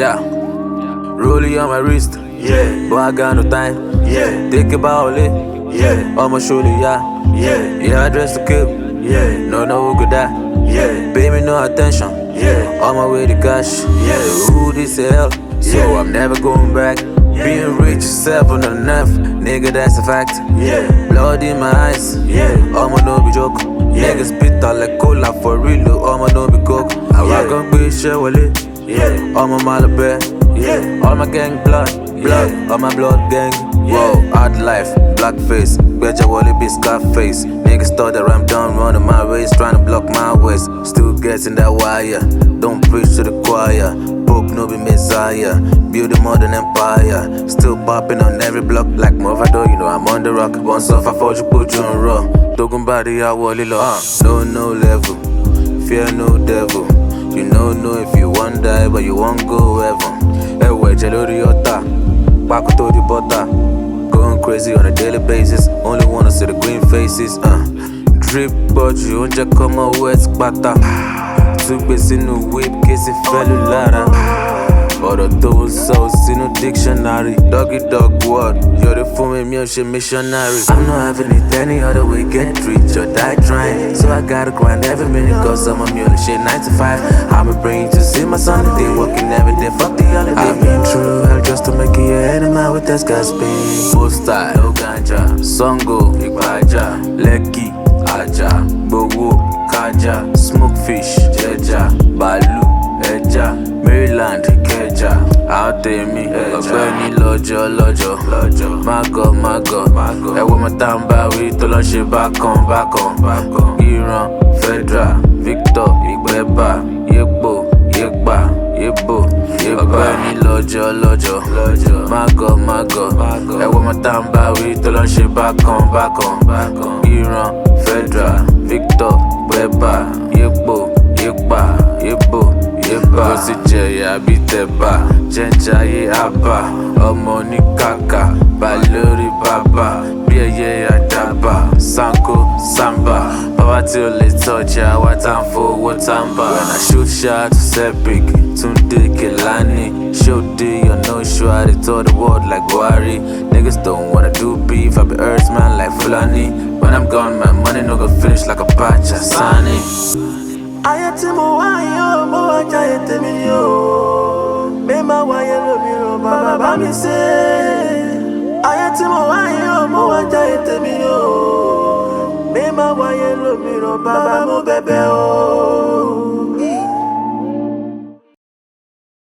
Yeah, rollie on my wrist. Yeah, But I got no time. yeah, Think about it. yeah, On my shoulder, yeah. yeah, I dress to kill. yeah, No who could die. yeah, Pay me no attention. yeah, On my way to cash. Yeah. Who this hell? So Yeah. I'm never going back. Being rich is 7 enough. Nigga, that's a fact. yeah, Blood in my eyes. yeah, I'ma no be joke. Yeah. Niggas bitter like cola for real. I'ma no be coke. I Yeah. rock on bitch, share with it. yeah, All my Malabar. yeah, All my gang blood. Yeah. All my blood gang. Yeah. Whoa, hard life, black face. Better Wally be Scarface. Niggas thought that I'm done running my race, trying to block my ways. Still getting that wire. Don't preach to the choir. Pope no be messiah. Build a modern empire. Still popping on every block like Movado. You know I'm on the rock. Once off, I thought you put you on raw. Talking about the Wally law. No level. Fear no devil. You know if you won't die, but you won't go heaven. Ewe jelori yota. Back to the butter. Going crazy on a daily basis. Only wanna see the green faces. Drip, but you won't just come out wet spatter. Took this in the whip, case it fell Lara. But those souls in no dictionary. Doggy dog word, you're the fool me missionary. I'm not having it any other way, get rich or die trying. So I gotta grind every minute, cause I'm a mule shit 9 to 5. I'm a brain to see my son today, working every day, fuck the holiday. I've been through hell just to make it your enemy with that gas pain. Full style, no ganja, Songo, Igbaja, Lekki, Aja, Bowo, Kaja, Smoke fish, Jeja, Balu, Eja, Maryland, Keja, out there me, ọ̀gbẹ́ni lọ́jọ́, mágọ̀, ẹ̀wọ̀n mo tá ń bá wí tó lọ́ ṣe bákan, Ìran, Federal, Victor, Ìgbẹ́bà, Yépo, Yépa, Yébo, ọ̀gbẹ́ni lọ́jọ́, mágọ̀, ẹ̀wọ̀n mo tá ń bá wí tó lọ́ ṣe bákan, Ìran, Federal, Victor, Ìgbẹ́bà, Yépo, Yépa, Yébo. Bó sì jẹ̀yà bí tẹ̀bà, jẹ́njayé àbá, ọmọ ní kàkà, bá lórí bàbá, bí ẹyẹ àdàbà, Sanko, Samba, bàbá tí ó lè tọ́jà wá tá ń fowó tàǹbà. When I shoot shot, Sepik, Tunde Kelani, show day or no show, I dey tell the world like Buhari. Niggas don't wanna do beef, I be Earthman like Fulani. When I'm gone, my money no go finish like a patch, Sani. ayé tí mo wá yóò mo wá jáyé tèmi yóò bí má wáyé lómìíràn bàbá bá mi ṣe. Ayé tí mo wá yóò mo wá jáyé tèmi yóò bí má wáyé lómìíràn bàbá mo bẹ̀bẹ̀ o.